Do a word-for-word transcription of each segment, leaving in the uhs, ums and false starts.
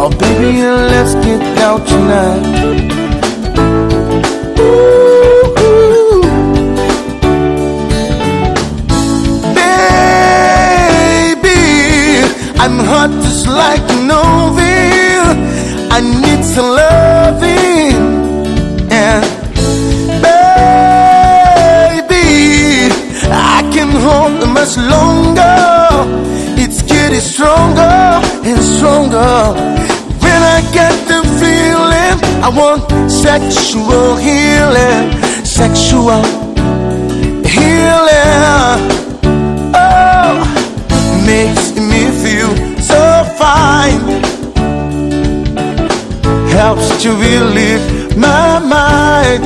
Oh baby, let's get down tonight. Ooh, baby, I'm hot just like an oven. I need some loving, and baby, I can hold it much longer. It's getting stronger and stronger. When I get the feeling, I want sexual healing, sexual healing. Oh, makes me feel so fine. Helps to relieve my mind.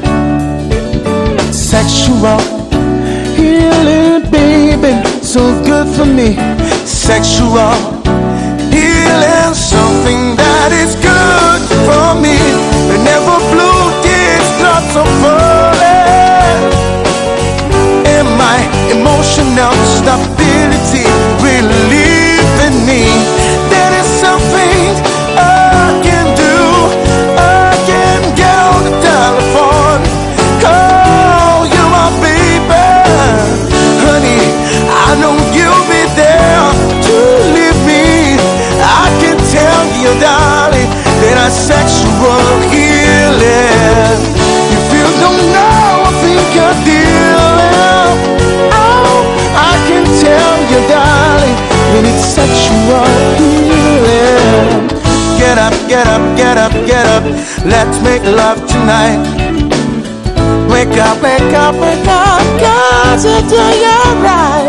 Sexual healing, baby, so good for me. Sexual healing, something that is good for me. Whenever blue gets drops of falling, and my emotional stability relieving me. There is something I can do. I can get on the telephone, call you my baby, honey. I know you'll be there to leave me. I can tell you, darling, that I'm sexual healing. If you don't know, I think you're dealing. Oh, I can tell you, darling, that it's sexual healing. Get up, get up, get up, get up. Let's make love tonight. Wake up, wake up, wake up, 'cause it's your right.